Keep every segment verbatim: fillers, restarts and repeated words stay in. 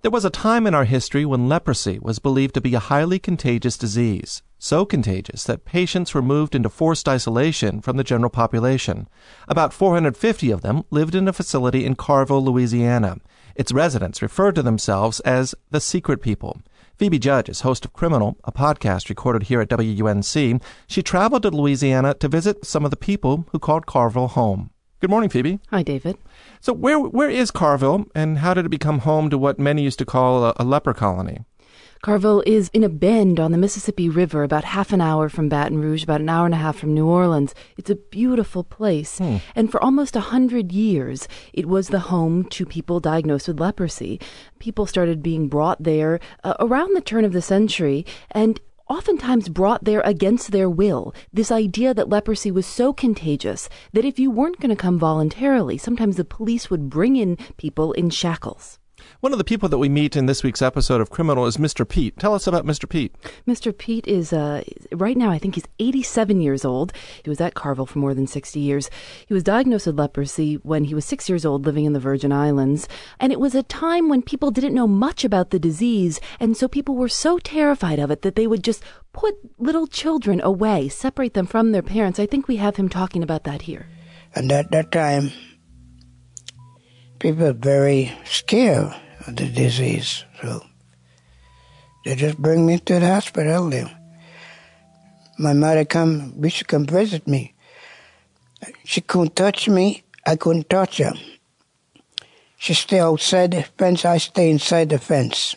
There was a time in our history when leprosy was believed to be a highly contagious disease, so contagious that patients were moved into forced isolation from the general population. About four hundred fifty of them lived in a facility in Carville, Louisiana. Its residents referred to themselves as the Secret People. Phoebe Judge is host of Criminal, a podcast recorded here at W U N C. She traveled to Louisiana to visit some of the people who called Carville home. Good morning, Phoebe. Hi, David. So where where is Carville, and how did it become home to what many used to call a, a leper colony? Carville is in a bend on the Mississippi River, about half an hour from Baton Rouge, about an hour and a half from New Orleans. It's a beautiful place. Hmm. And for almost a hundred years, it was the home to people diagnosed with leprosy. People started being brought there uh, around the turn of the century, and oftentimes brought there against their will. This idea that leprosy was so contagious that if you weren't going to come voluntarily, sometimes the police would bring in people in shackles. One of the people that we meet in this week's episode of Criminal is Mister Pete. Tell us about Mister Pete. Mister Pete is, uh, right now, I think he's eighty-seven years old. He was at Carville for more than sixty years. He was diagnosed with leprosy when he was six years old, living in the Virgin Islands. And it was a time when people didn't know much about the disease, and so people were so terrified of it that they would just put little children away, separate them from their parents. I think we have him talking about that here. And at that time, people were very scared of the disease, so they just bring me to the hospital. They, my mother come, used to come visit me. She couldn't touch me, I couldn't touch her. She stay outside the fence, I stay inside the fence.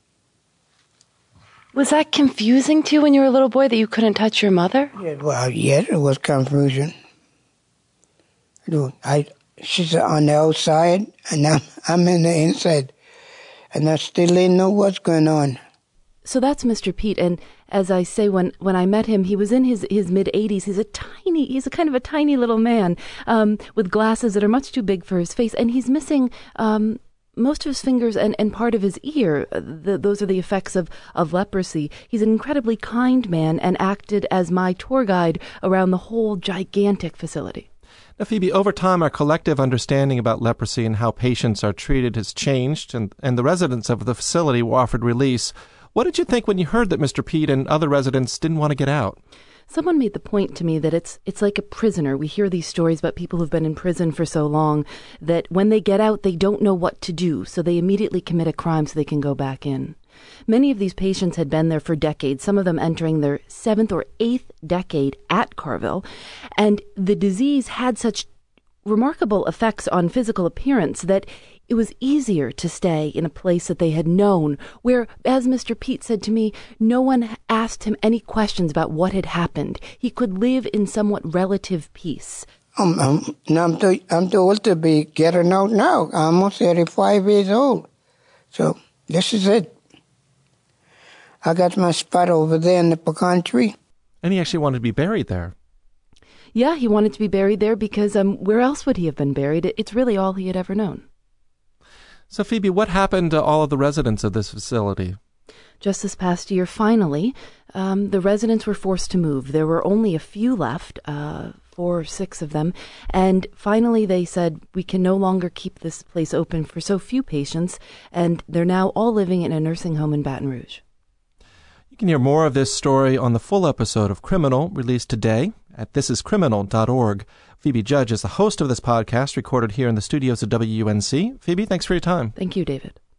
Was that confusing to you when you were a little boy that you couldn't touch your mother? Yeah, well, yes, it was confusion. I, she's on the outside, and I'm, I'm in the inside. And I still didn't know what's going on. So that's Mister Pete, and as I say, when, when I met him, he was in his, his mid-eighties. He's a tiny, he's a kind of a tiny little man um, with glasses that are much too big for his face, and he's missing um, most of his fingers and, and part of his ear. The, those are the effects of, of leprosy. He's an incredibly kind man and acted as my tour guide around the whole gigantic facility. Now, Phoebe, over time, our collective understanding about leprosy and how patients are treated has changed, and, and the residents of the facility were offered release. What did you think when you heard that Mister Pete and other residents didn't want to get out? Someone made the point to me that it's it's like a prisoner. We hear these stories about people who've been in prison for so long that when they get out, they don't know what to do, so they immediately commit a crime so they can go back in. Many of these patients had been there for decades, some of them entering their seventh or eighth decade at Carville, and the disease had such remarkable effects on physical appearance that it was easier to stay in a place that they had known, where, as Mister Pete said to me, no one asked him any questions about what had happened. He could live in somewhat relative peace. Um, um, I'm, too, I'm too old to be getting out now. I'm almost eighty-five years old. So this is it. I got my spot over there in the pecan tree. And he actually wanted to be buried there. Yeah, he wanted to be buried there because um, where else would he have been buried? It's really all he had ever known. So, Phoebe, what happened to all of the residents of this facility? Just this past year, finally, um, the residents were forced to move. There were only a few left, uh, four or six of them, and finally they said, we can no longer keep this place open for so few patients, and they're now all living in a nursing home in Baton Rouge. You can hear more of this story on the full episode of Criminal, released today at this is criminal dot org. Phoebe Judge is the host of this podcast, recorded here in the studios of W U N C. Phoebe, thanks for your time. Thank you, David.